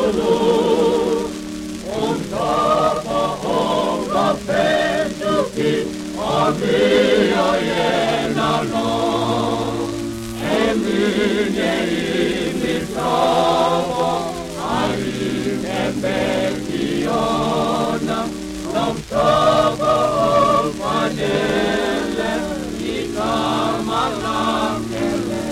Zulu, umhlaba ongaphenduki, ombiyo yena lo, eminye imihlobo ayinembekiyona, nomhlaba ofanele igama lakhe.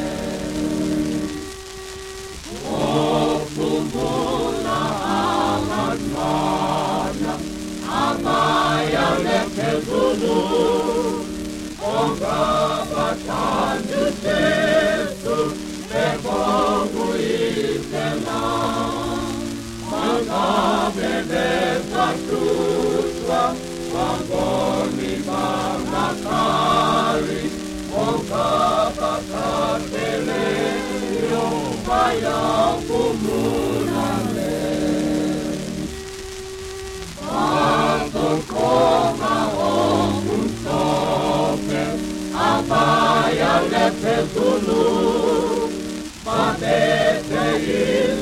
Okhumbula abantwana abayale phezulu, ongabathanda uJesu bebonga uyisela, bangabe besahlushwa bangoni bangakhali, ongabathatheleyo bayaphumula le. Bazoqonga okumhlophe abayale phezulu, babethe